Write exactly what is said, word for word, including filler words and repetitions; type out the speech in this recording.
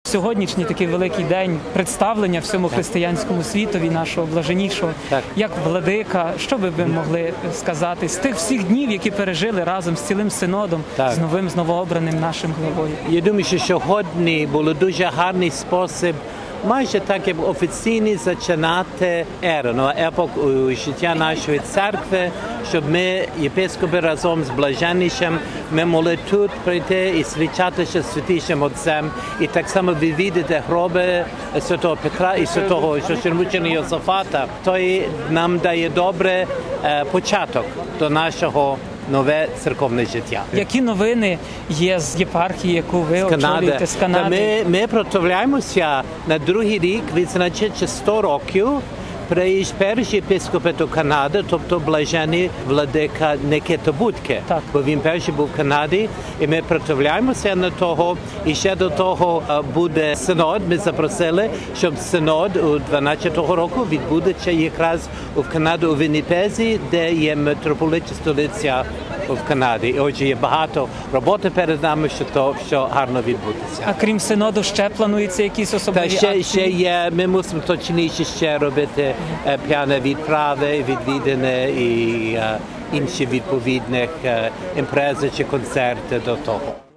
сьогоднішній такий великий день представлення всьому християнському світові нашого блаженнішого, Так. як владика, що би ви могли сказати з тих всіх днів, які пережили разом з цілим синодом, Так. з новим, з новообраним нашим главою? Я думаю, що сьогодні було дуже гарний спосіб, майже так, як офіційно зачинати еру, ну, епоху життя нашої церкви, щоб ми, єпископи, разом з блаженнішим, ми могли тут прийти і свідчатися святішим Отцем, і так само відвідати гроби святого Петра і святого Священомученика Йосафата. То і нам дає добре е, початок до нашого нове церковне життя. Які новини є з єпархії, яку ви очолюєте, з Канади? Ми, ми противляємося на другий рік відзначити сто років приїзд перший єпископа до Канади, тобто блажений владика Никита Будке. Так. Бо він перший був в Канаді, і ми противляємося на того. І ще до того буде синод. Ми запросили, щоб синод у дванадцятого року відбудеться якраз у Канаді, у Вінніпезі, де є митрополитча столиця в Канаді. І отже, є багато роботи перед нами, що то що гарно відбудеться. А крім синоду, ще планується якісь особливі Та ще, акції? ще є, ми мусимо точніше ще робити е, п'яне відправи, відвідини і е, інші відповідних е, імпрези чи концерти до того.